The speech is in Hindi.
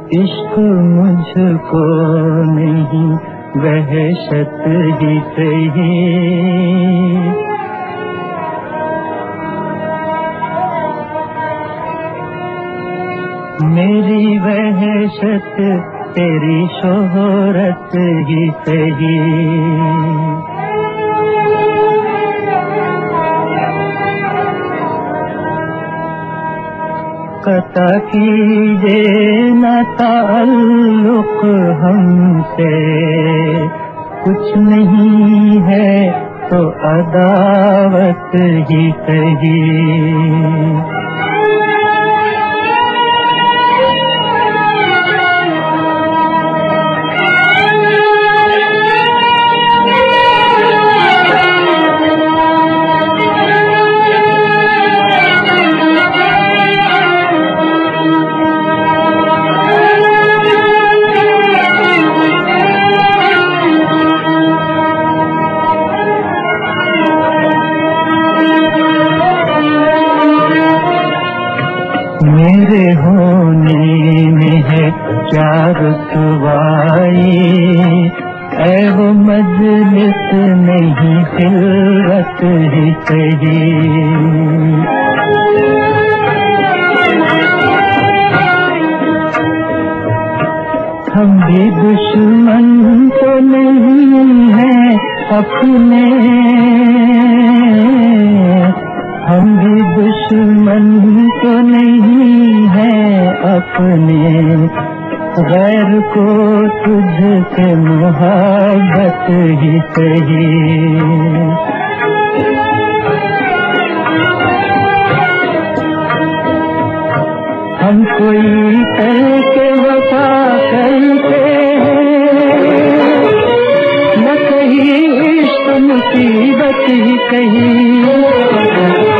इश्क मुझको नहीं वहशत ही सही, मेरी वहशत तेरी शोहरत ही सही। कता कीजे न ताल्लुक हमसे, कुछ नहीं है तो अदावत ही सही। मेरे होने में है क्या रुसवाई, ऐ वो मजलिस नहीं खिलवत ही सही। हम भी दुश्मन तो नहीं हैं अपने, हम भी दुश्मन तो नहीं है अपने, गैर को तुझसे मोहब्बत ही सही। हम कोई करके वफा करते हैं, न कहीं इश्क मुसीबत ही कहीं।